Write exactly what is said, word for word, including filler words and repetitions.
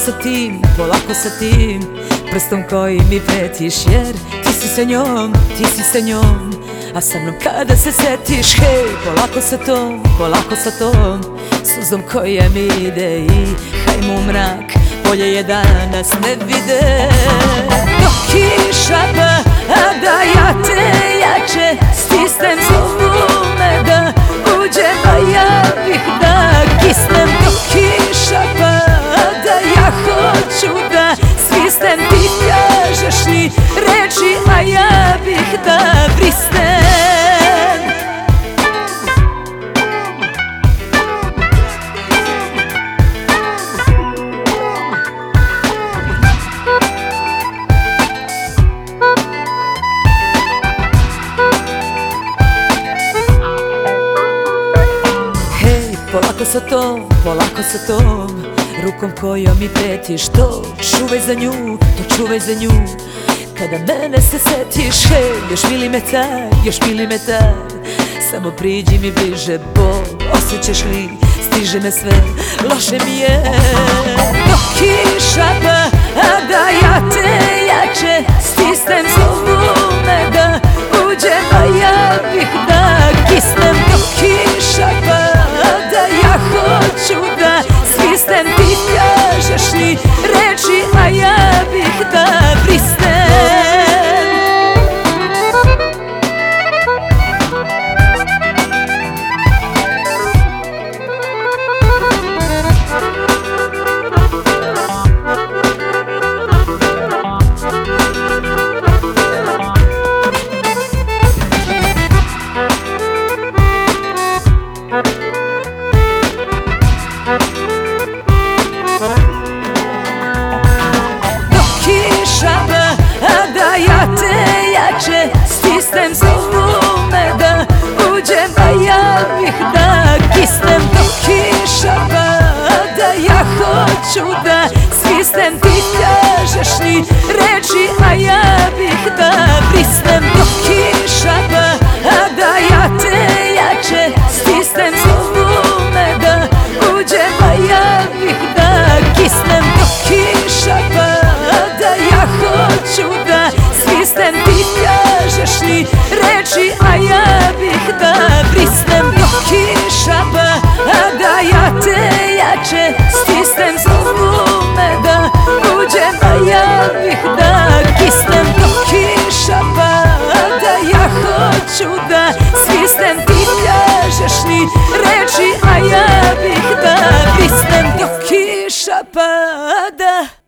sa tim, polako sa tim prstom koji mi pretiš, jer ti si sa njom, ti si sa njom, a sa mnom kada se setiš. Hej, polako sa tom, polako sa tom suzom koja mi ide i hajmo u mrak, bolje je da nas ne vide. Dok kiša pada, da ja te jače stisnem, zovu me da uđem, a ja bih da kisnem. Dok kiša pada, ja hoću da svisnem, ti kažeš ni reči, a ja bih da brisnem. Polako sa tom, polako sa tom rukom kojom mi pretiš, to čuvaj za nju, to čuvaj za nju kada mene se setiš. Hej, još milimetar, još milimetar, samo priđi mi bliže, bol, osjećaš li, stiže me sve, loše mi je. Dok kiša pada, ja te jače stisnem, zovu me da uđem, a ja bih da kisnem. Dok kiša pada, ja hoću da svisnem, ti kažeš ni reči, a ja bih da brisnem. Stisnem, zovu me da uđem, a ja bih da kisnem. Dok kiša pada, ja hoću da svisnem, ti kažeš ni reči, a ja bih da brisnem. Dok kiša pada, ja te jače stisnem, zovu me da uđem, a ja bih da kisnem. Dok kiša pada, ja hoću da svisnem, ti kažeš ni reči, a ja bih da brisnem. Dok kiša pada, ja te jače stisnem, zovu me da uđem, a ja bih da kisnem. Dok kiša pada, ja hoću da svisnem, ti kažeš ni reči, a ja bih da brisnem. Dok kiša pada.